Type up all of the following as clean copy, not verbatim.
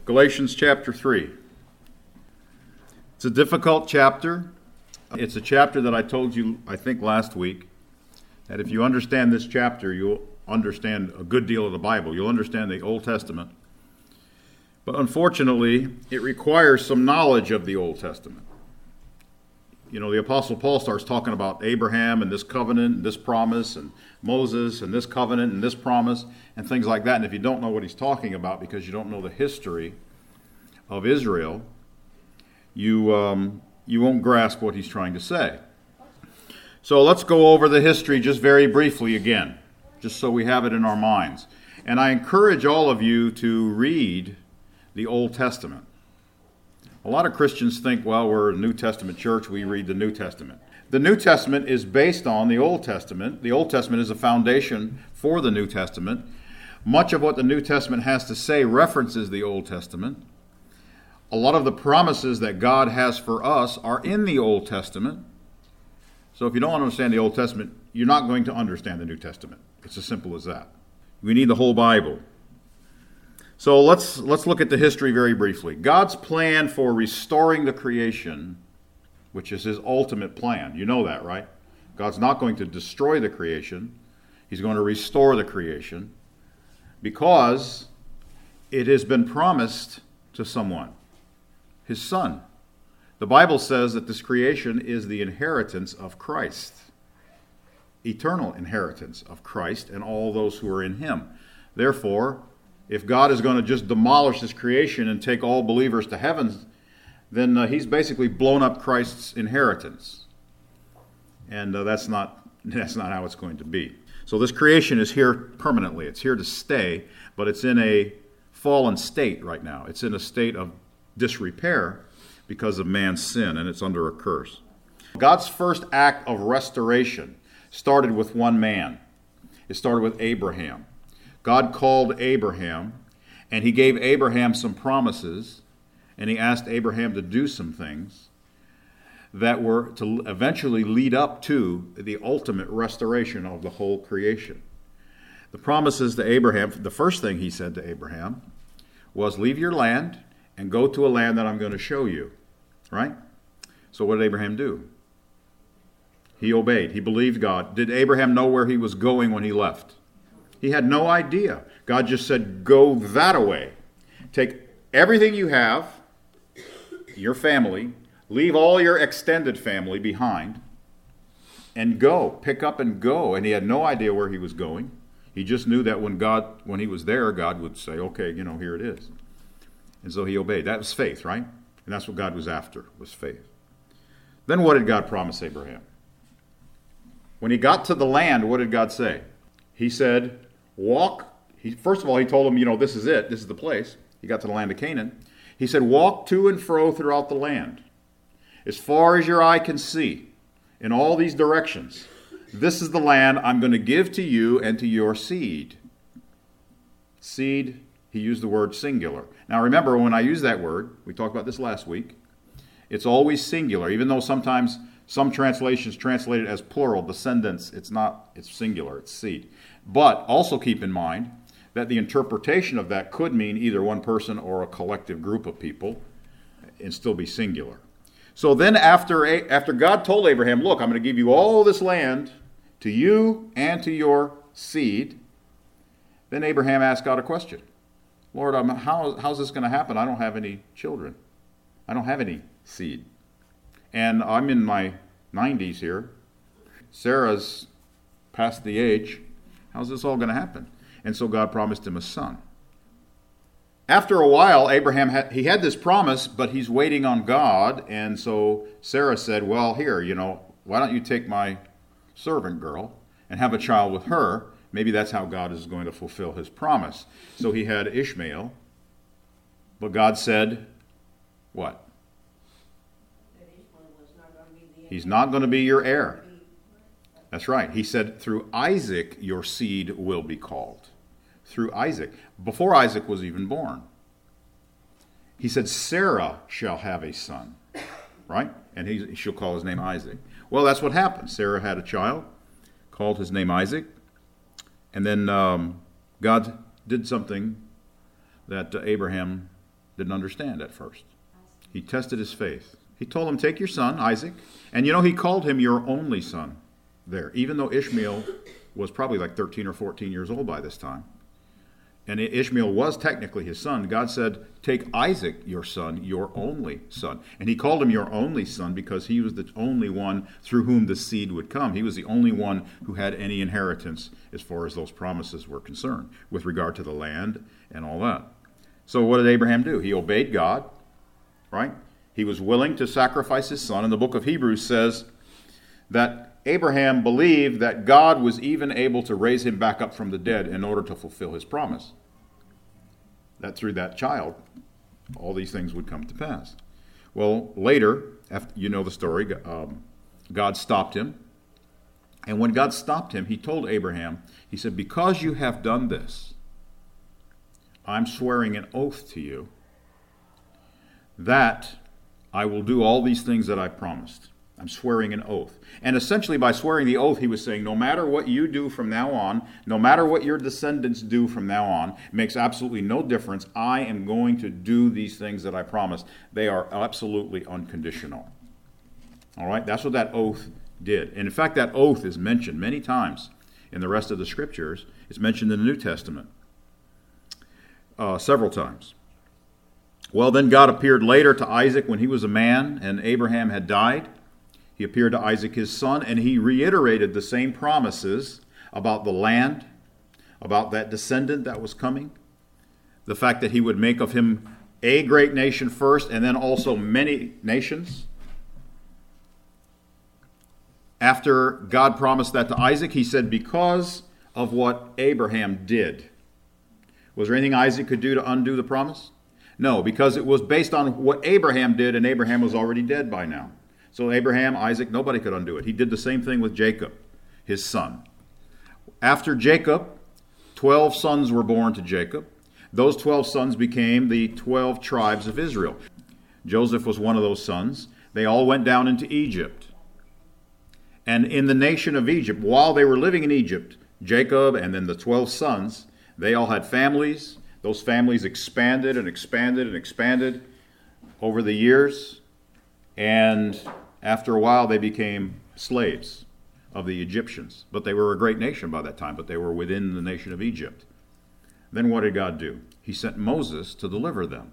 Galatians chapter 3. It's a difficult chapter. It's a chapter that I told you, I think, last week, that if you understand this chapter, you'll understand a good deal of the Bible. You'll understand the Old Testament. But unfortunately, it requires some knowledge of the Old Testament. You know, the Apostle Paul starts talking about Abraham and this covenant and this promise, and Moses and this covenant and this promise, and things like that. And if you don't know what he's talking about because you don't know the history of Israel, you won't grasp what he's trying to say. So let's go over the history just very briefly again, just so we have it in our minds. And I encourage all of you to read the Old Testament. A lot of Christians think, well, we're a New Testament church, we read the New Testament. The New Testament is based on the Old Testament. The Old Testament is a foundation for the New Testament. Much of what the New Testament has to say references the Old Testament. A lot of the promises that God has for us are in the Old Testament. So if you don't understand the Old Testament, you're not going to understand the New Testament. It's as simple as that. We need the whole Bible. So let's look at the history very briefly. God's plan for restoring the creation, which is his ultimate plan. You know that, right? God's not going to destroy the creation. He's going to restore the creation because it has been promised to someone, his Son. The Bible says that this creation is the inheritance of Christ, eternal inheritance of Christ and all those who are in him. Therefore, if God is going to just demolish this creation and take all believers to heaven, then he's basically blown up Christ's inheritance. And that's not how it's going to be. So this creation is here permanently. It's here to stay, but it's in a fallen state right now. It's in a state of disrepair because of man's sin, and it's under a curse. God's first act of restoration started with one man. It started with Abraham. God called Abraham, and he gave Abraham some promises, and he asked Abraham to do some things that were to eventually lead up to the ultimate restoration of the whole creation. The promises to Abraham, the first thing he said to Abraham was, leave your land and go to a land that I'm going to show you. Right? So what did Abraham do? He obeyed. He believed God. Did Abraham know where he was going when he left? He had no idea. God just said, go that way. Take everything you have, your family, leave all your extended family behind, and go. Pick up and go. And he had no idea where he was going. He just knew that when he was there, God would say, okay, here it is. And so he obeyed. That was faith, right? And that's what God was after, was faith. Then what did God promise Abraham? When he got to the land, what did God say? He said, walk. First of all, he told him, this is it. This is the place. He got to the land of Canaan. He said, walk to and fro throughout the land, as far as your eye can see, in all these directions. This is the land I'm going to give to you and to your seed. Seed, he used the word singular. Now remember, when I use that word, we talked about this last week, it's always singular, even though sometimes some translations translate it as plural, descendants, it's not, it's singular, it's seed. But also keep in mind that the interpretation of that could mean either one person or a collective group of people and still be singular. So then after God told Abraham, look, I'm going to give you all this land to you and to your seed, then Abraham asked God a question. Lord, how's this going to happen? I don't have any children. I don't have any seed. And I'm in my 90s here. Sarah's past the age. How's this all going to happen? And so God promised him a son. After a while, Abraham had this promise, but he's waiting on God. And so Sarah said, well, here, why don't you take my servant girl and have a child with her? Maybe that's how God is going to fulfill his promise. So he had Ishmael, but God said, what? He's not going to be your heir. That's right. He said, through Isaac your seed will be called. Through Isaac. Before Isaac was even born. He said, Sarah shall have a son. Right? And she'll call his name Isaac. Well, that's what happened. Sarah had a child, called his name Isaac. And then God did something that Abraham didn't understand at first. He tested his faith. He told him, take your son, Isaac. And he called him your only son there, even though Ishmael was probably like 13 or 14 years old by this time. And Ishmael was technically his son. God said, take Isaac, your son, your only son. And he called him your only son because he was the only one through whom the seed would come. He was the only one who had any inheritance as far as those promises were concerned with regard to the land and all that. So what did Abraham do? He obeyed God, right? He was willing to sacrifice his son. And the book of Hebrews says that Abraham believed that God was even able to raise him back up from the dead in order to fulfill his promise. That through that child, all these things would come to pass. Well, later, after the story, God stopped him. And when God stopped him, he told Abraham, he said, because you have done this, I'm swearing an oath to you that I will do all these things that I promised. I'm swearing an oath. And essentially by swearing the oath, he was saying, no matter what you do from now on, no matter what your descendants do from now on, it makes absolutely no difference. I am going to do these things that I promised. They are absolutely unconditional. All right? That's what that oath did. And in fact, that oath is mentioned many times in the rest of the scriptures. It's mentioned in the New Testament several times. Well, then God appeared later to Isaac when he was a man and Abraham had died. He appeared to Isaac, his son, and he reiterated the same promises about the land, about that descendant that was coming, the fact that he would make of him a great nation first and then also many nations. After God promised that to Isaac, he said, because of what Abraham did. Was there anything Isaac could do to undo the promise? No, because it was based on what Abraham did, and Abraham was already dead by now. So Abraham, Isaac, nobody could undo it. He did the same thing with Jacob, his son. After Jacob, 12 sons were born to Jacob. Those 12 sons became the 12 tribes of Israel. Joseph was one of those sons. They all went down into Egypt. And in the nation of Egypt, while they were living in Egypt, Jacob and then the 12 sons, they all had families. Those families expanded and expanded and expanded over the years. And after a while, they became slaves of the Egyptians. But they were a great nation by that time, but they were within the nation of Egypt. Then what did God do? He sent Moses to deliver them.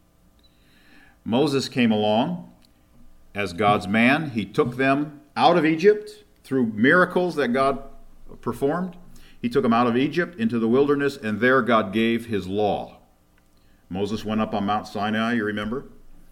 Moses came along as God's man. He took them out of Egypt through miracles that God performed. He took them out of Egypt into the wilderness, and there God gave his law. Moses went up on Mount Sinai, you remember?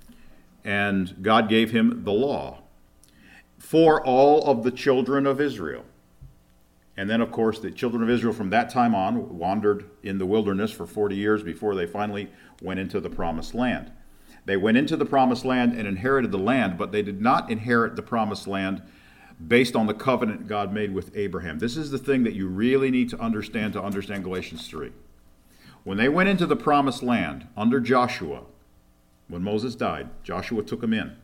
And God gave him the law for all of the children of Israel. And then, of course, the children of Israel from that time on wandered in the wilderness for 40 years before they finally went into the promised land. They went into the promised land and inherited the land, but they did not inherit the promised land based on the covenant God made with Abraham. This is the thing that you really need to understand Galatians 3. When they went into the promised land under Joshua, when Moses died, Joshua took them in.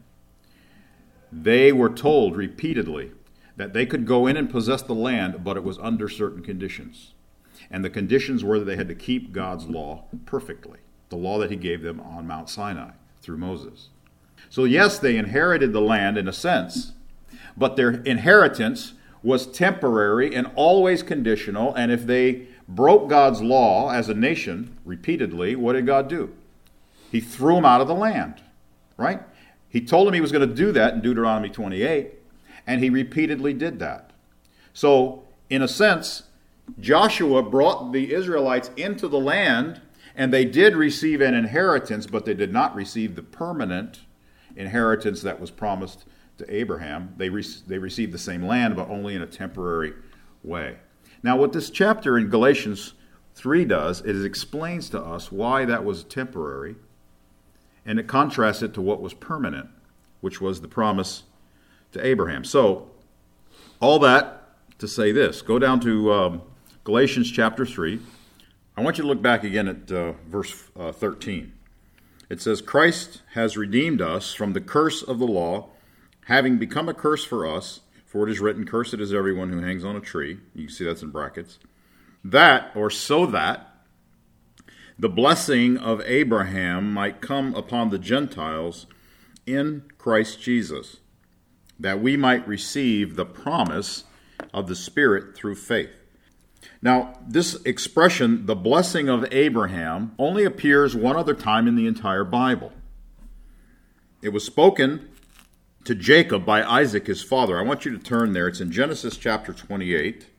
They were told repeatedly that they could go in and possess the land, but it was under certain conditions. And the conditions were that they had to keep God's law perfectly, the law that he gave them on Mount Sinai through Moses. So yes, they inherited the land in a sense, but their inheritance was temporary and always conditional. And if they broke God's law as a nation repeatedly, what did God do? He threw them out of the land, right? He told them he was going to do that in Deuteronomy 28, and he repeatedly did that. So, in a sense, Joshua brought the Israelites into the land, and they did receive an inheritance, but they did not receive the permanent inheritance that was promised to Abraham. They received the same land, but only in a temporary way. Now, what this chapter in Galatians 3 does is it explains to us why that was temporary, and it contrasts it to what was permanent, which was the promise to Abraham. So, all that to say this. Go down to Galatians chapter 3. I want you to look back again at verse 13. It says, Christ has redeemed us from the curse of the law, having become a curse for us, for it is written, cursed is everyone who hangs on a tree. You can see that's in brackets. That, or so that, the blessing of Abraham might come upon the Gentiles in Christ Jesus, that we might receive the promise of the Spirit through faith. Now, this expression, the blessing of Abraham, only appears one other time in the entire Bible. It was spoken to Jacob by Isaac, his father. I want you to turn there. It's in Genesis chapter 28.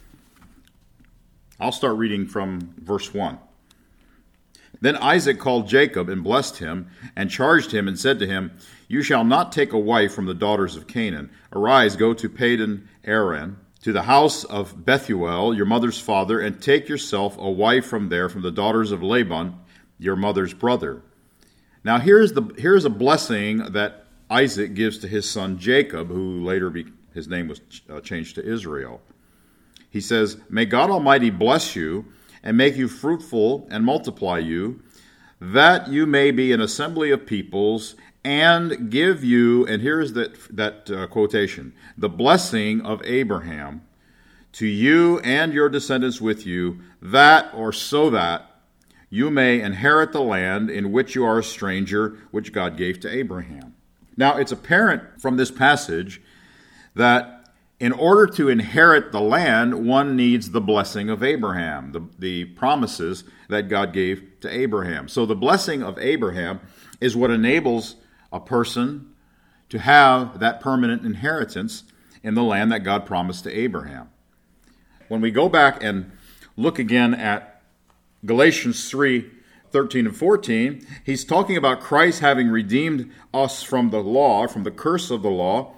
I'll start reading from verse 1. Then Isaac called Jacob and blessed him and charged him and said to him, "You shall not take a wife from the daughters of Canaan. Arise, go to Padan Aram, to the house of Bethuel, your mother's father, and take yourself a wife from there, from the daughters of Laban, your mother's brother." Now here's a blessing that Isaac gives to his son Jacob, who later his name was changed to Israel. He says, "May God Almighty bless you and make you fruitful and multiply you, that you may be an assembly of peoples, and give you," and here is that quotation, "the blessing of Abraham to you and your descendants with you, that," or so that, "you may inherit the land in which you are a stranger, which God gave to Abraham." Now, it's apparent from this passage that in order to inherit the land, one needs the blessing of Abraham, the promises that God gave to Abraham. So the blessing of Abraham is what enables a person to have that permanent inheritance in the land that God promised to Abraham. When we go back and look again at Galatians 3:13 and 14, he's talking about Christ having redeemed us from the law, from the curse of the law,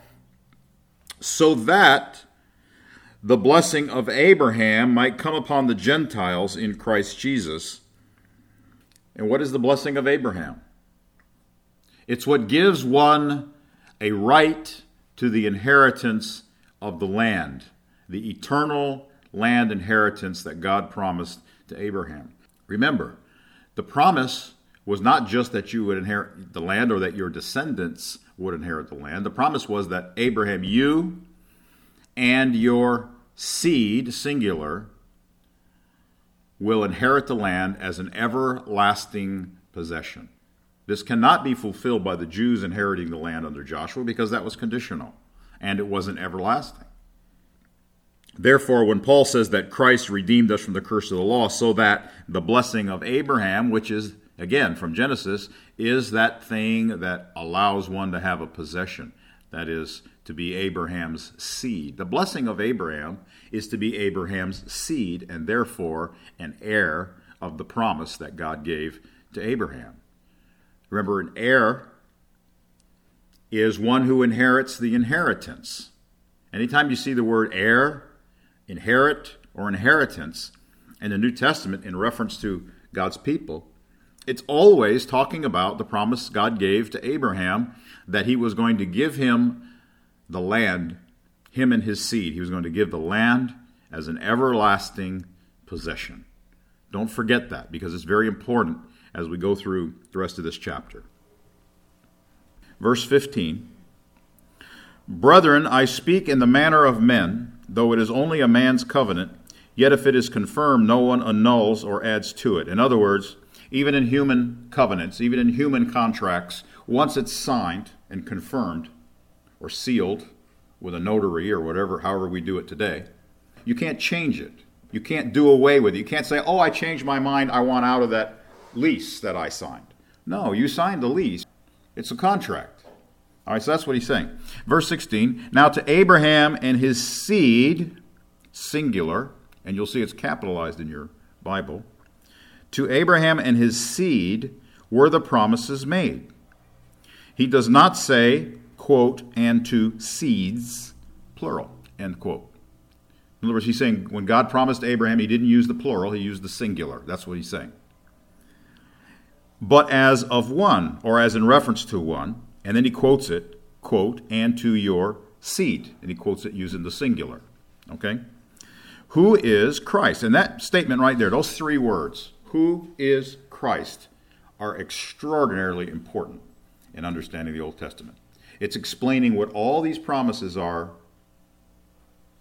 so that the blessing of Abraham might come upon the Gentiles in Christ Jesus. And what is the blessing of Abraham? It's what gives one a right to the inheritance of the land, the eternal land inheritance that God promised to Abraham. Remember, the promise was not just that you would inherit the land or that your descendants would inherit the land. The promise was that Abraham, you and your seed, singular, will inherit the land as an everlasting possession. This cannot be fulfilled by the Jews inheriting the land under Joshua because that was conditional and it wasn't everlasting. Therefore, when Paul says that Christ redeemed us from the curse of the law so that the blessing of Abraham, which is, again, from Genesis, is that thing that allows one to have a possession, that is, to be Abraham's seed. The blessing of Abraham is to be Abraham's seed and therefore an heir of the promise that God gave to Abraham. Remember, an heir is one who inherits the inheritance. Anytime you see the word heir, inherit, or inheritance in the New Testament in reference to God's people, it's always talking about the promise God gave to Abraham that he was going to give him the land, him and his seed. He was going to give the land as an everlasting possession. Don't forget that because it's very important as we go through the rest of this chapter. Verse 15, "Brethren, I speak in the manner of men, though it is only a man's covenant, yet if it is confirmed, no one annuls or adds to it." In other words, even in human covenants, even in human contracts, once it's signed and confirmed or sealed with a notary or whatever, however we do it today, you can't change it. You can't do away with it. You can't say, "Oh, I changed my mind. I want out of that lease that I signed." No, you signed the lease. It's a contract. All right, so that's what he's saying. Verse 16, "Now to Abraham and his seed," singular, and you'll see it's capitalized in your Bible, "to Abraham and his seed were the promises made." He does not say, quote, "and to seeds," plural, end quote. In other words, he's saying when God promised Abraham, he didn't use the plural, he used the singular. That's what he's saying. "But as of one," or as in reference to one, and then he quotes it, quote, "and to your seed," and he quotes it using the singular. Okay? "Who is Christ?" And that statement right there, those three words, "who is Christ," are extraordinarily important in understanding the Old Testament. It's explaining what all these promises are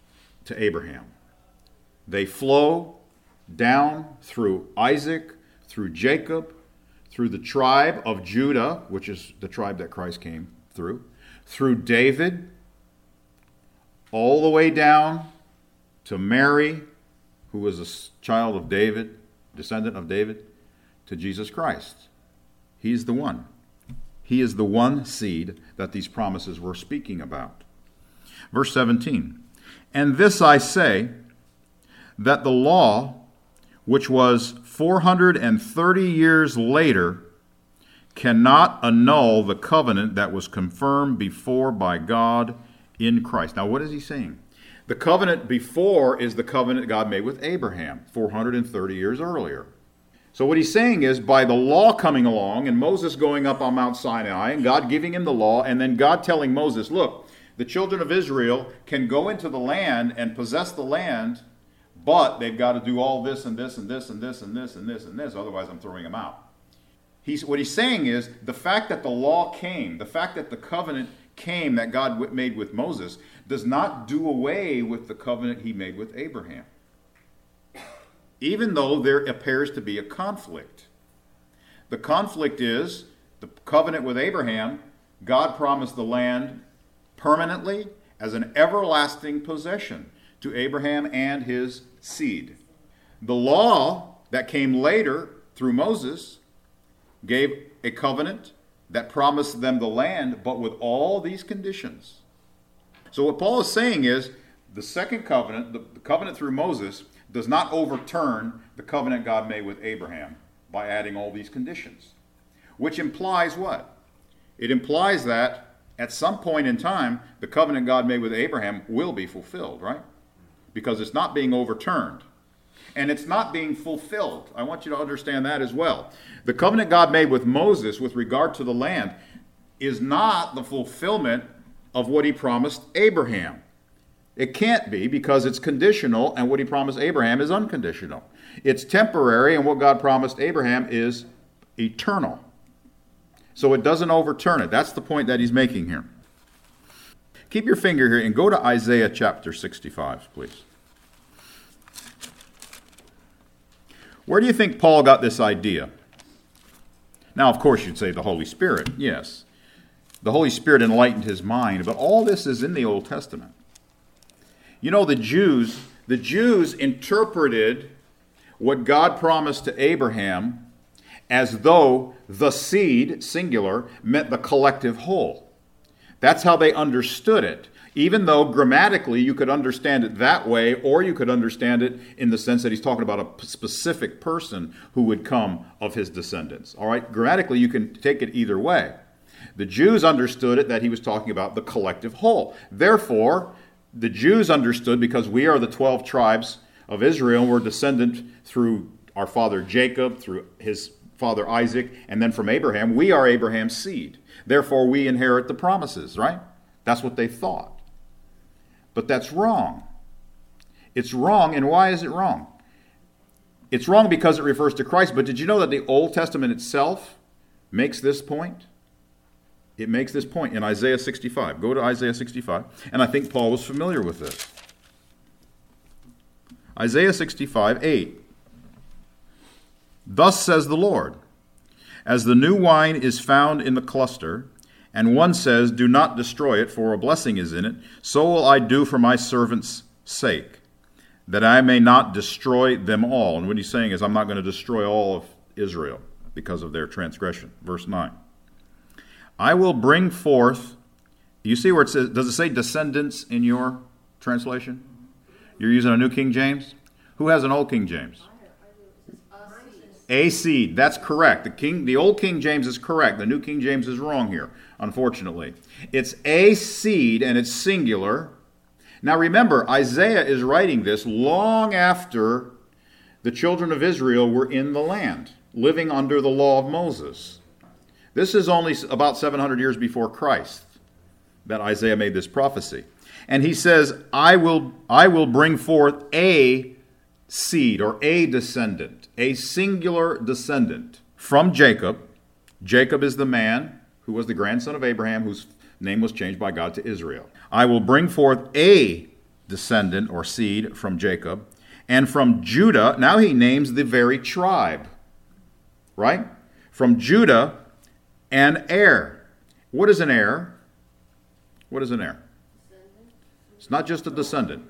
to Abraham. They flow down through Isaac, through Jacob, through the tribe of Judah, which is the tribe that Christ came through David, all the way down to Mary, who was a child of David, descendant of David, to Jesus Christ. He's the one. He is the one seed that these promises were speaking about. Verse 17, and this I say, that the law, which was 430 years later, cannot annul the covenant that was confirmed before by God in Christ. Now, what is he saying? The covenant before is the covenant God made with Abraham 430 years earlier. So what he's saying is, by the law coming along and Moses going up on Mount Sinai and God giving him the law, and then God telling Moses, look, the children of Israel can go into the land and possess the land, but they've got to do all this and this and this and this and this and this and this, otherwise I'm throwing them out. What he's saying is, the fact that the law came, the fact that the covenant came that God made with Moses, does not do away with the covenant he made with Abraham. Even though there appears to be a conflict. The conflict is, the covenant with Abraham, God promised the land permanently as an everlasting possession to Abraham and his seed. The law that came later through Moses gave a covenant that promised them the land, but with all these conditions. So what Paul is saying is, the second covenant, the covenant through Moses, does not overturn the covenant God made with Abraham by adding all these conditions. Which implies what? It implies that at some point in time, the covenant God made with Abraham will be fulfilled, right? Because it's not being overturned. And it's not being fulfilled. I want you to understand that as well. The covenant God made with Moses with regard to the land is not the fulfillment of what he promised Abraham. It can't be, because it's conditional, and what he promised Abraham is unconditional. It's temporary, and what God promised Abraham is eternal. So it doesn't overturn it. That's the point that he's making here. Keep your finger here and go to Isaiah chapter 65, please. Where do you think Paul got this idea? Now, of course, you'd say the Holy Spirit. Yes. The Holy Spirit enlightened his mind, but all this is in the Old Testament. You know, the Jews interpreted what God promised to Abraham as though the seed, singular, meant the collective whole. That's how they understood it, even though grammatically you could understand it that way, or you could understand it in the sense that he's talking about a specific person who would come of his descendants. All right, grammatically you can take it either way. The Jews understood it that he was talking about the collective whole. Therefore, the Jews understood, because we are the 12 tribes of Israel, we're descendant through our father Jacob, through his father Isaac, and then from Abraham, we are Abraham's seed. Therefore, we inherit the promises, right? That's what they thought. But that's wrong. It's wrong, and why is it wrong? It's wrong because it refers to Christ, but did you know that the Old Testament itself makes this point? It makes this point in Isaiah 65. Go to Isaiah 65, and I think Paul was familiar with this. Isaiah 65, 8. Thus says the Lord, as the new wine is found in the cluster, and one says, do not destroy it, for a blessing is in it, so will I do for my servant's sake, that I may not destroy them all. And what he's saying is, I'm not going to destroy all of Israel because of their transgression. Verse 9. I will bring forth, you see where it says, does it say descendants in your translation? You're using a New King James? Who has an Old King James? A seed, that's correct. The Old King James is correct. The New King James is wrong here, unfortunately. It's a seed, and it's singular. Now remember, Isaiah is writing this long after the children of Israel were in the land, living under the law of Moses. This is only about 700 years before Christ that Isaiah made this prophecy. And he says, I will bring forth a seed, or a descendant, a singular descendant from Jacob. Jacob is the man who was the grandson of Abraham, whose name was changed by God to Israel. I will bring forth a descendant or seed from Jacob, and from Judah. Now he names the very tribe. right? From Judah, an heir. What is an heir? What is an heir? It's not just a descendant.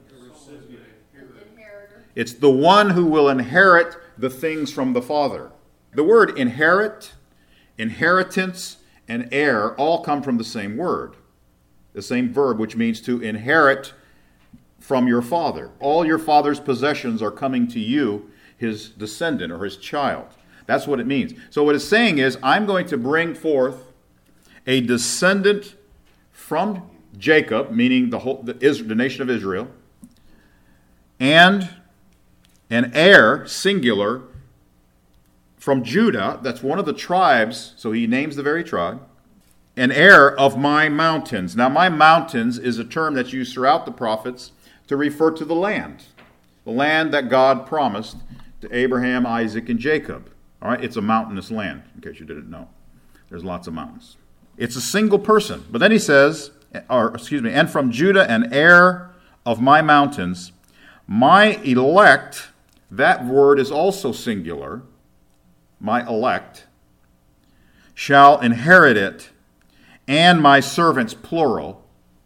It's the one who will inherit the things from the Father. The word inherit, inheritance, and heir all come from the same word, the same verb, which means to inherit from your father. All your father's possessions are coming to you, his descendant or his child. That's what it means. So what it's saying is, I'm going to bring forth a descendant from Jacob, meaning the nation of Israel, and an heir, singular, from Judah. That's one of the tribes, so he names the very tribe. An heir of my mountains. Now, my mountains is a term that's used throughout the prophets to refer to the land that God promised to Abraham, Isaac, and Jacob. All right, it's a mountainous land, in case you didn't know. There's lots of mountains. It's a single person. But then he says, and from Judah, an heir of my mountains, my elect. That word is also singular. My elect shall inherit it, and my servants, plural,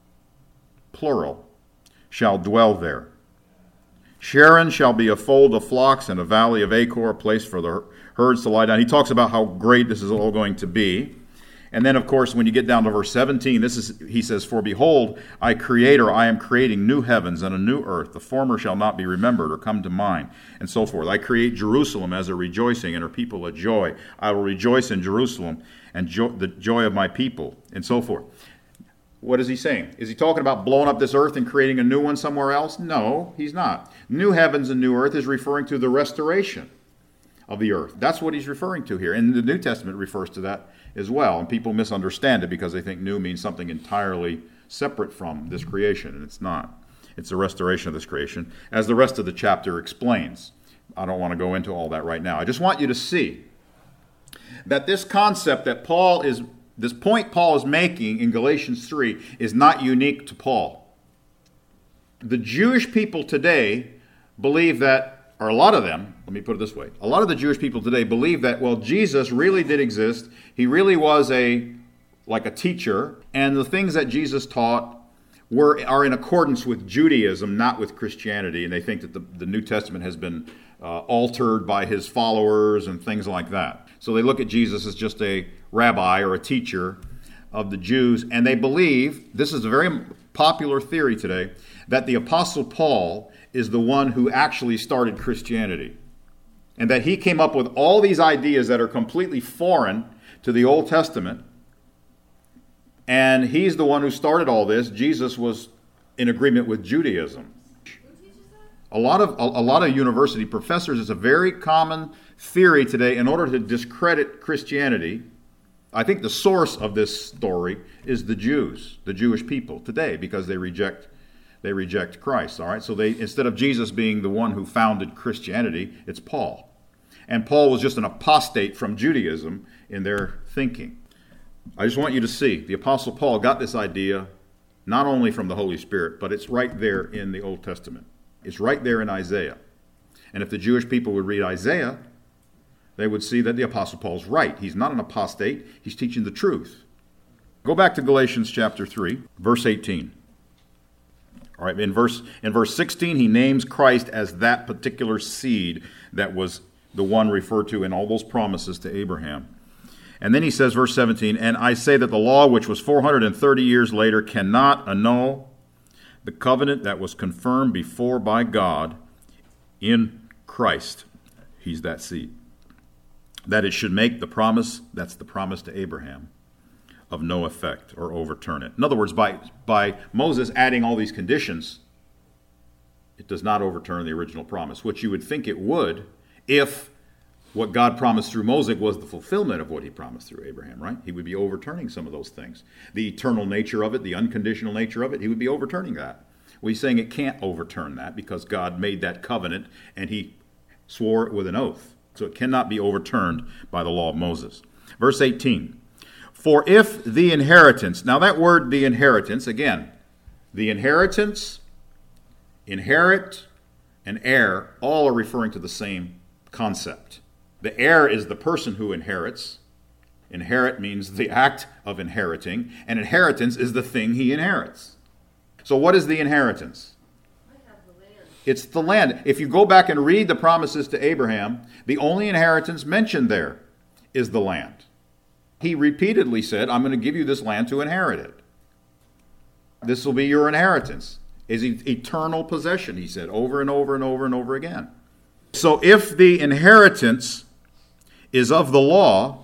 shall dwell there. Sharon shall be a fold of flocks and a valley of Achor, a place for the herds to lie down. He talks about how great this is all going to be. And then, of course, when you get down to verse 17, he says, for behold, I am creating new heavens and a new earth. The former shall not be remembered or come to mind, and so forth. I create Jerusalem as a rejoicing and her people a joy. I will rejoice in Jerusalem and the joy of my people, and so forth. What is he saying? Is he talking about blowing up this earth and creating a new one somewhere else? No, he's not. New heavens and new earth is referring to the restoration of the earth. That's what he's referring to here. And the New Testament refers to that as well. And people misunderstand it because they think new means something entirely separate from this creation. And it's not. It's the restoration of this creation, as the rest of the chapter explains. I don't want to go into all that right now. I just want you to see that this concept that this point Paul is making in Galatians 3 is not unique to Paul. The Jewish people today believe that, or a lot of them, let me put it this way, a lot of the Jewish people today believe that, well, Jesus really did exist. He really was like a teacher, and the things that Jesus taught are in accordance with Judaism, not with Christianity, and they think that the New Testament has been altered by his followers and things like that. So they look at Jesus as just a rabbi or a teacher of the Jews, and they believe, this is a very popular theory today, that the Apostle Paul is the one who actually started Christianity, and that he came up with all these ideas that are completely foreign to the Old Testament, and he's the one who started all this. Jesus was in agreement with Judaism. A lot of university professors, it's a very common theory today, in order to discredit Christianity. I think the source of this story is the Jews, the Jewish people today, because they reject Christ. All right, so instead of Jesus being the one who founded Christianity, it's Paul, and Paul was just an apostate from Judaism in their thinking. I just want you to see the Apostle Paul got this idea not only from the Holy Spirit, but it's right there in the Old Testament. It's right there in Isaiah. And if the Jewish people would read Isaiah, they would see that the Apostle Paul's right. He's not an apostate. He's teaching the truth. Go back to Galatians chapter 3, verse 18. All right, in verse 16, he names Christ as that particular seed that was the one referred to in all those promises to Abraham. And then he says, verse 17, and I say that the law, which was 430 years later, cannot annul the covenant that was confirmed before by God in Christ. He's that seed. That it should make the promise, that's the promise to Abraham, of no effect or overturn it. In other words, by Moses adding all these conditions, it does not overturn the original promise, which you would think it would if what God promised through Moses was the fulfillment of what he promised through Abraham, right? He would be overturning some of those things. The eternal nature of it, the unconditional nature of it, he would be overturning that. Well, he's saying it can't overturn that because God made that covenant and he swore it with an oath. So it cannot be overturned by the law of Moses. Verse 18, for if the inheritance, now that word, the inheritance, again, the inheritance, inherit, and heir, all are referring to the same concept. The heir is the person who inherits. Inherit means the act of inheriting, and inheritance is the thing he inherits. So what is the inheritance? It's the land. If you go back and read the promises to Abraham, the only inheritance mentioned there is the land. He repeatedly said, I'm going to give you this land to inherit it. This will be your inheritance. Is eternal possession, he said, over and over and over and over again. So if the inheritance is of the law,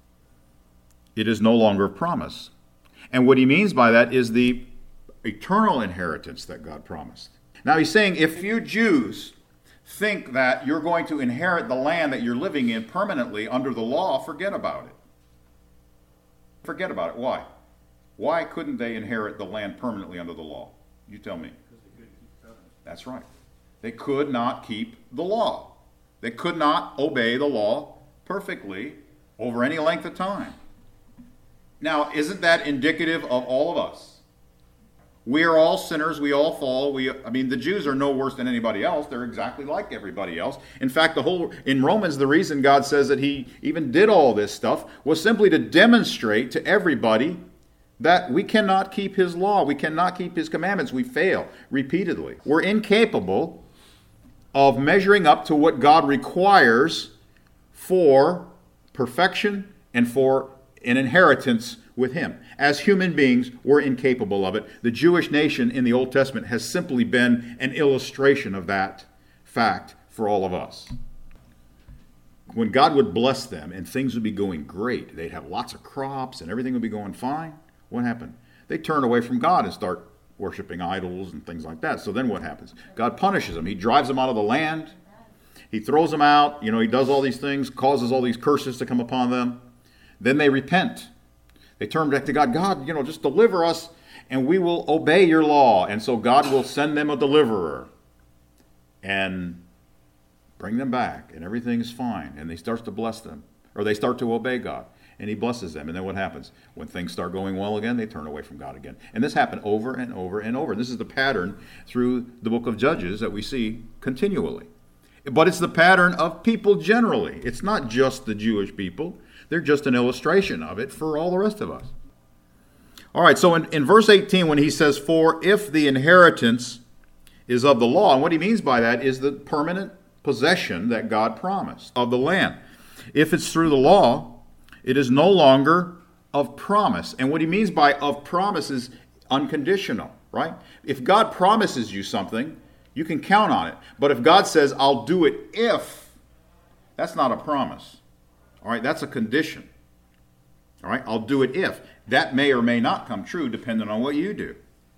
it is no longer a promise. And what he means by that is the eternal inheritance that God promised. Now he's saying, if you Jews think that you're going to inherit the land that you're living in permanently under the law, forget about it. Forget about it. Why? Why couldn't they inherit the land permanently under the law? You tell me. Because they couldn't keep the covenant. That's right. They could not keep the law. They could not obey the law perfectly over any length of time. Now, isn't that indicative of all of us? We are all sinners. We all fall. The Jews are no worse than anybody else. They're exactly like everybody else. In fact, in Romans, the reason God says that he even did all this stuff was simply to demonstrate to everybody that we cannot keep his law. We cannot keep his commandments. We fail repeatedly. We're incapable of measuring up to what God requires for perfection and for an inheritance with him. As human beings, we're incapable of it. The Jewish nation in the Old Testament has simply been an illustration of that fact for all of us. When God would bless them and things would be going great, they'd have lots of crops and everything would be going fine, what happened? They turn away from God and start worshiping idols and things like that. So then what happens? God punishes them. He drives them out of the land. He throws them out. He does all these things, causes all these curses to come upon them. Then they repent. They turn back to God. God, just deliver us and we will obey your law. And so God will send them a deliverer and bring them back and everything's fine. And he starts to bless them, or they start to obey God and he blesses them. And then what happens? When things start going well again, they turn away from God again. And this happened over and over and over. This is the pattern through the book of Judges that we see continually. But it's the pattern of people generally. It's not just the Jewish people. They're just an illustration of it for all the rest of us. All right, so in verse 18, when he says, for if the inheritance is of the law, and what he means by that is the permanent possession that God promised of the land. If it's through the law, it is no longer of promise. And what he means by of promise is unconditional, right? If God promises you something, you can count on it. But if God says, I'll do it if, that's not a promise. All right, that's a condition. All right, I'll do it if. That may or may not come true depending on what you do.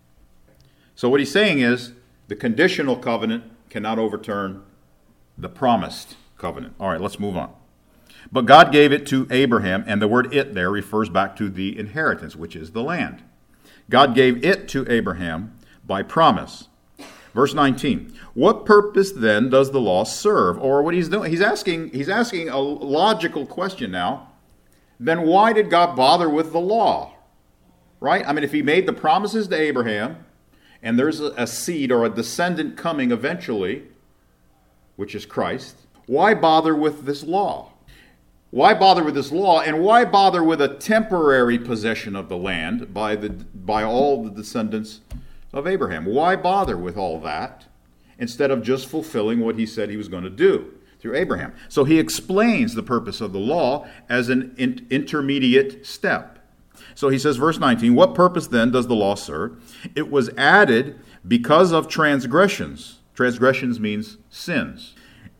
So what he's saying is the conditional covenant cannot overturn the promised covenant. All right, let's move on. But God gave it to Abraham, and the word it there refers back to the inheritance, which is the land. God gave it to Abraham by promise. Verse 19, what purpose then does the law serve? Or what he's doing, he's asking a logical question now. Then why did God bother with the law? Right? If he made the promises to Abraham, and there's a seed or a descendant coming eventually, which is Christ, why bother with this law? Why bother with this law, and why bother with a temporary possession of the land by all the descendants of Abraham? Why bother with all that instead of just fulfilling what he said he was going to do through Abraham? So he explains the purpose of the law as an intermediate step. So he says, verse 19, what purpose then does the law serve? It was added because of transgressions. Transgressions means sins.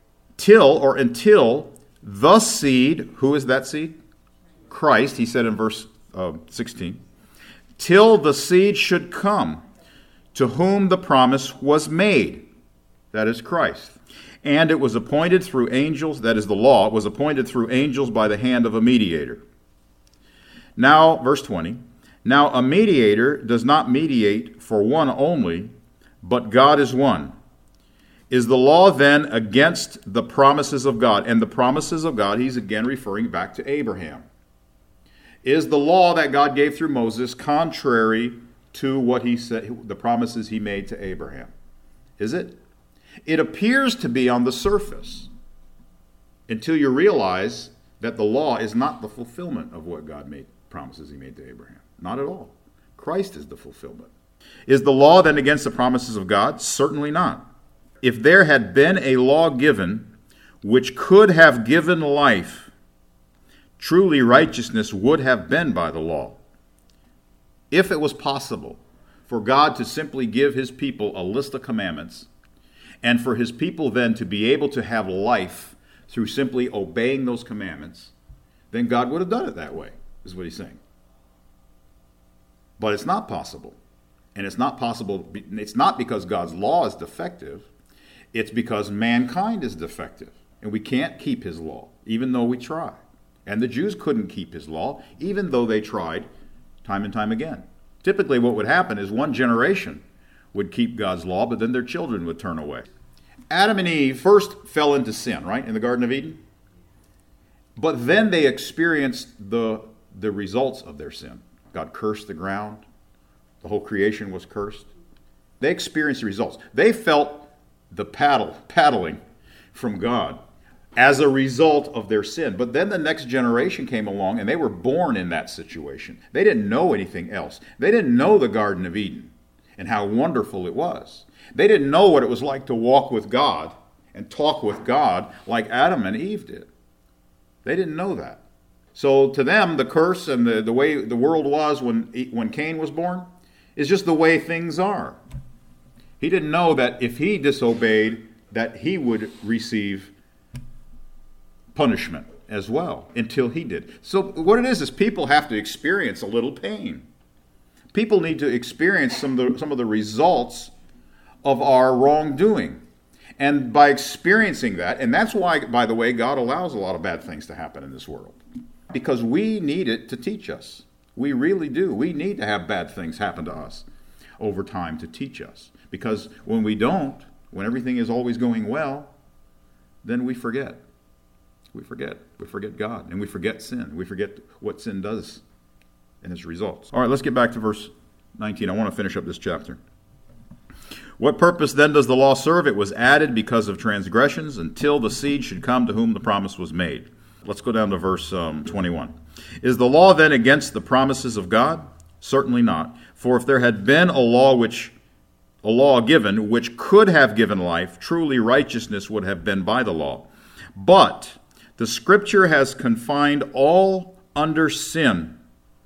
Until the seed, who is that seed? Christ, he said in verse 16, till the seed should come, to whom the promise was made, that is Christ. And it was appointed through angels, that is the law, was appointed through angels by the hand of a mediator. Now, verse 20, now a mediator does not mediate for one only, but God is one. Is the law then against the promises of God? And the promises of God, he's again referring back to Abraham. Is the law that God gave through Moses contrary to what he said, the promises he made to Abraham? Is it? It appears to be on the surface. until you realize that the law is not the fulfillment of what God made, promises he made to Abraham. Not at all. Christ is the fulfillment. Is the law then against the promises of God? Certainly not. If there had been a law given which could have given life, truly righteousness would have been by the law. If it was possible for God to simply give his people a list of commandments, and for his people then to be able to have life through simply obeying those commandments, then God would have done it that way, is what he's saying. But it's not possible. And it's not possible, it's not because God's law is defective, it's because mankind is defective. And we can't keep his law, even though we try. And the Jews couldn't keep his law, even though they tried time and time again. Typically what would happen is one generation would keep God's law, but then their children would turn away. Adam and Eve first fell into sin, right, in the Garden of Eden? But then they experienced the results of their sin. God cursed the ground. The whole creation was cursed. They experienced the results. They felt the paddling from God as a result of their sin. But then the next generation came along, and they were born in that situation. They didn't know anything else. They didn't know the Garden of Eden and how wonderful it was. They didn't know what it was like to walk with God and talk with God like Adam and Eve did. They didn't know that. So to them, the curse and the way the world was when Cain was born is just the way things are. He didn't know that if he disobeyed, that he would receive punishment as well, until he did. So what it is people have to experience a little pain. People need to experience some of the results of our wrongdoing. And by experiencing that, and that's why, by the way, God allows a lot of bad things to happen in this world. Because we need it to teach us. We really do. We need to have bad things happen to us over time to teach us. Because when we don't, when everything is always going well, then we forget. We forget. We forget God. And we forget sin. We forget what sin does and its results. All right, let's get back to verse 19. I want to finish up this chapter. What purpose then does the law serve? It was added because of transgressions until the seed should come to whom the promise was made. Let's go down to verse 21. Is the law then against the promises of God? Certainly not. For if there had been a law given which could have given life, truly righteousness would have been by the law. But the Scripture has confined all under sin,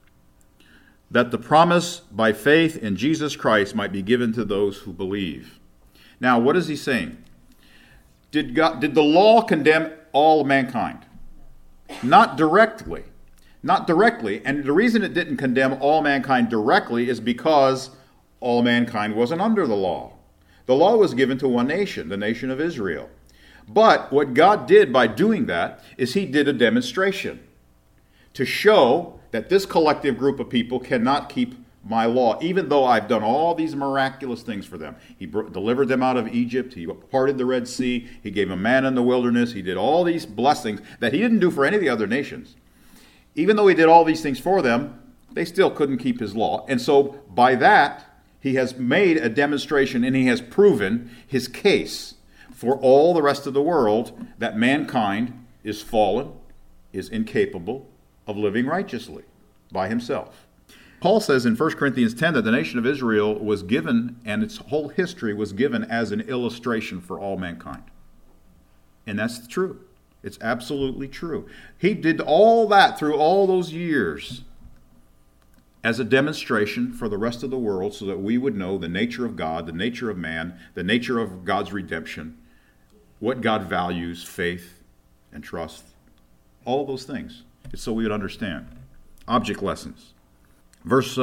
that the promise by faith in Jesus Christ might be given to those who believe. Now, what is he saying? Did the law condemn all mankind? Not directly. Not directly. And the reason it didn't condemn all mankind directly is because all mankind wasn't under the law. The law was given to one nation, the nation of Israel. But what God did by doing that is he did a demonstration to show that this collective group of people cannot keep my law, even though I've done all these miraculous things for them. He delivered them out of Egypt. He parted the Red Sea. He gave them manna in the wilderness. He did all these blessings that he didn't do for any of the other nations. Even though he did all these things for them, they still couldn't keep his law. And so by that, he has made a demonstration and he has proven his case for all the rest of the world that mankind is fallen, is incapable of living righteously by himself. Paul says in 1 Corinthians 10 that the nation of Israel was given, and its whole history was given as an illustration for all mankind. And that's true. It's absolutely true. He did all that through all those years as a demonstration for the rest of the world so that we would know the nature of God, the nature of man, the nature of God's redemption, what God values, faith and trust, all those things. It's so we would understand. Object lessons. Verse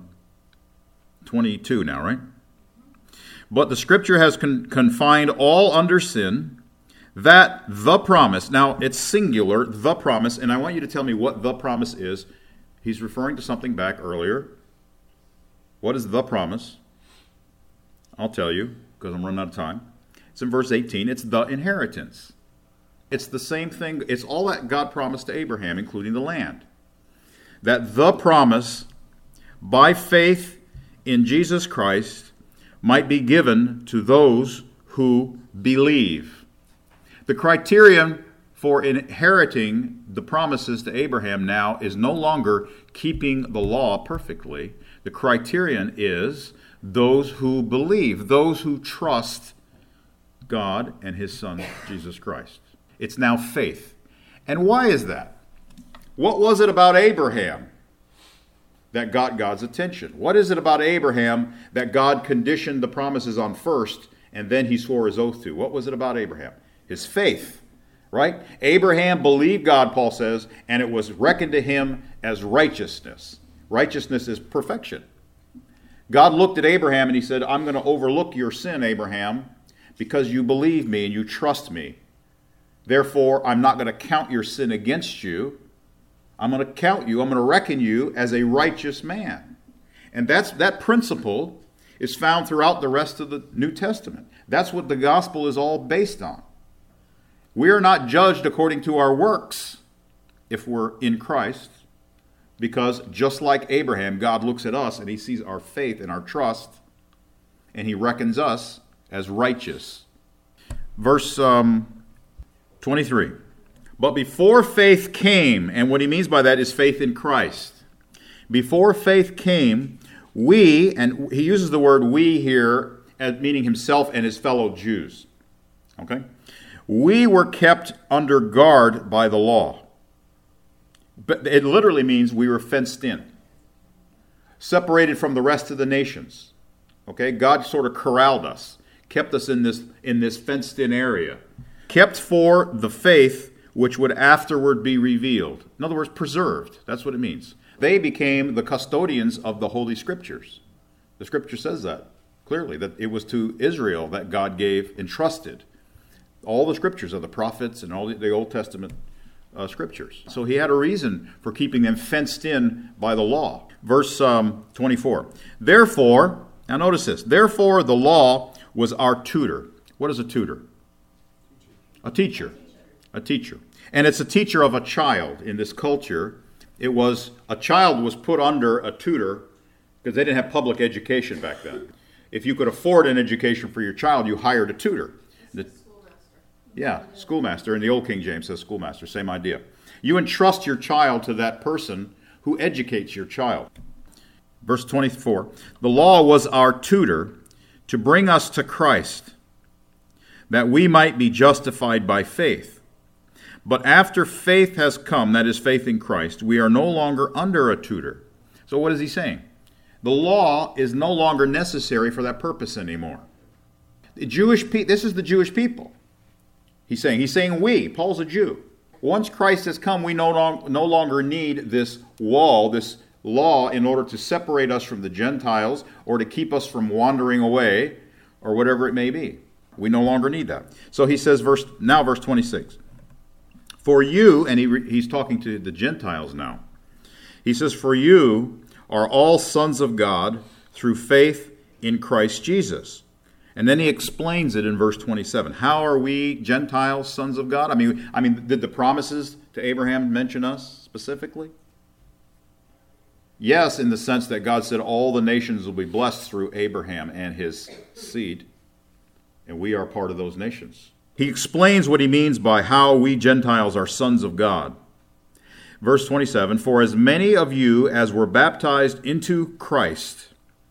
22 now, right? But the Scripture has confined all under sin, that the promise, now it's singular, the promise, and I want you to tell me what the promise is. He's referring to something back earlier. What is the promise? I'll tell you, because I'm running out of time. It's in verse 18. It's the inheritance. It's the same thing. It's all that God promised to Abraham, including the land. That the promise, by faith in Jesus Christ, might be given to those who believe. The criterion for inheriting the promises to Abraham now is no longer keeping the law perfectly. The criterion is those who believe, those who trust God and his Son, Jesus Christ. It's now faith. And why is that? What was it about Abraham that got God's attention? What is it about Abraham that God conditioned the promises on first and then he swore his oath to? What was it about Abraham? His faith, right? Abraham believed God, Paul says, and it was reckoned to him as righteousness. Righteousness is perfection. God looked at Abraham and he said, I'm going to overlook your sin, Abraham, because you believe me and you trust me. Therefore, I'm not going to count your sin against you. I'm going to reckon you as a righteous man. And that principle is found throughout the rest of the New Testament. That's what the gospel is all based on. We are not judged according to our works if we're in Christ, because just like Abraham, God looks at us and he sees our faith and our trust, and he reckons us as righteous. Verse 23. But before faith came, and what he means by that is faith in Christ. Before faith came, we, and he uses the word we here as meaning himself and his fellow Jews. Okay? We were kept under guard by the law. But it literally means we were fenced in, separated from the rest of the nations. Okay? God sort of corralled us, kept us in this fenced-in area, kept for the faith which would afterward be revealed. In other words, preserved. That's what it means. They became the custodians of the Holy Scriptures. The Scripture says that clearly, that it was to Israel that God entrusted all the Scriptures of the prophets and all the Old Testament Scriptures. So he had a reason for keeping them fenced in by the law. Verse 24. Therefore, now notice this, therefore the law was our tutor. What is a tutor? A teacher. A teacher. And it's a teacher of a child. In this culture, a child was put under a tutor because they didn't have public education back then. If you could afford an education for your child, you hired a tutor. Schoolmaster. In the Old King James says schoolmaster, same idea. You entrust your child to that person who educates your child. Verse 24, the law was our tutor to bring us to Christ, that we might be justified by faith. But after faith has come, that is faith in Christ, we are no longer under a tutor. So what is he saying? The law is no longer necessary for that purpose anymore. This is the Jewish people. He's saying we. Paul's a Jew. Once Christ has come, we no longer need this wall, this law, in order to separate us from the Gentiles or to keep us from wandering away or whatever it may be. We no longer need that. So he says, verse 26. For you, and he's talking to the Gentiles now. He says, for you are all sons of God through faith in Christ Jesus. And then he explains it in verse 27. How are we Gentiles sons of God? I mean, did the promises to Abraham mention us specifically? Yes, in the sense that God said all the nations will be blessed through Abraham and his seed. And we are part of those nations. He explains what he means by how we Gentiles are sons of God. Verse 27, for as many of you as were baptized into Christ.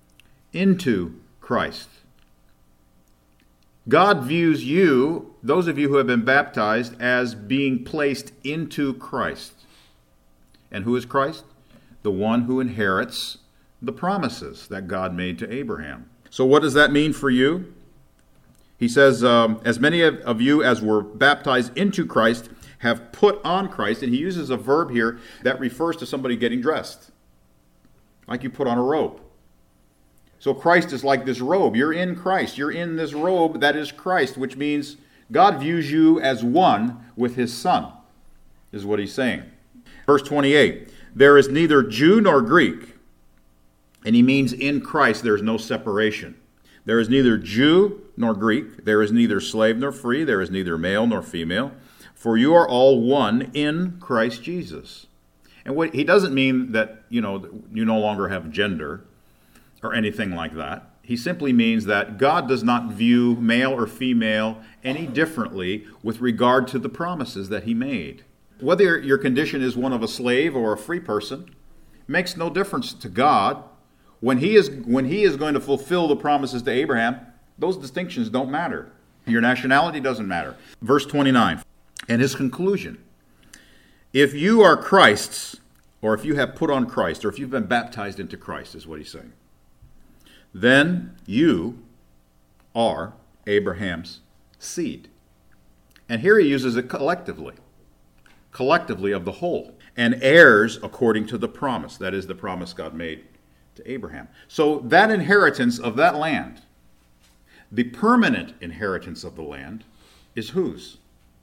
God views you, those of you who have been baptized, as being placed into Christ. And who is Christ? The one who inherits the promises that God made to Abraham. So what does that mean for you? He says, as many of you as were baptized into Christ have put on Christ. And he uses a verb here that refers to somebody getting dressed. Like you put on a robe. So Christ is like this robe. You're in Christ. You're in this robe that is Christ, which means God views you as one with his Son, is what he's saying. Verse 28, there is neither Jew nor Greek. And he means in Christ there is no separation. There is neither Jew nor Greek. There is neither slave nor free. There is neither male nor female. For you are all one in Christ Jesus. And what he doesn't mean that, you no longer have gender or anything like that. He simply means that God does not view male or female any differently with regard to the promises that he made. Whether your condition is one of a slave or a free person makes no difference to God. When he is going to fulfill the promises to Abraham, those distinctions don't matter. Your nationality doesn't matter. Verse 29, and his conclusion. If you are Christ's, or if you have put on Christ, or if you've been baptized into Christ, is what he's saying, then you are Abraham's seed. And here he uses it collectively of the whole, and heirs according to the promise. That is the promise God made to Abraham. So that inheritance of that land, the permanent inheritance of the land, is whose?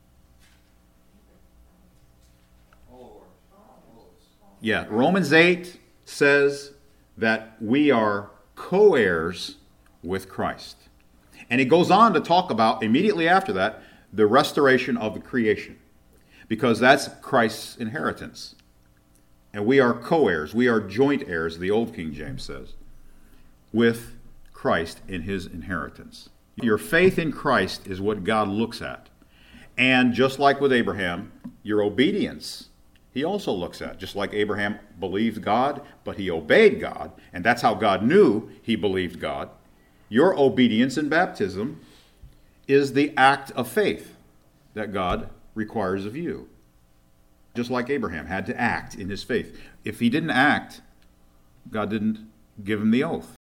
Yeah, Romans 8 says that we are co-heirs with Christ. And he goes on to talk about, immediately after that, the restoration of the creation. Because that's Christ's inheritance. And we are co-heirs, we are joint heirs, the old King James says, with Christ in his inheritance. Your faith in Christ is what God looks at. And just like with Abraham, your obedience he also looks at. Just like Abraham believed God, but he obeyed God, and that's how God knew he believed God. Your obedience in baptism is the act of faith that God requires of you. Just like Abraham had to act in his faith. If he didn't act, God didn't give him the oath.